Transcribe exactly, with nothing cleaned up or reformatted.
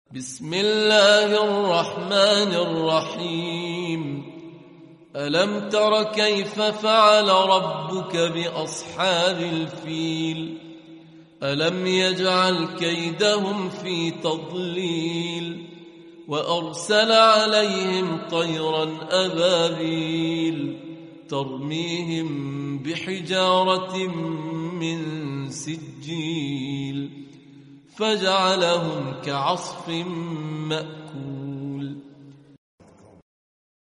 بسم الله الرحمن الرحيم. ألم تر كيف فعل ربك بأصحاب الفيل؟ ألم يجعل كيدهم في تضليل وأرسل عليهم طيرا أبابيل ترميهم بحجارة من سجيل فجعلهم كعصف مأكول.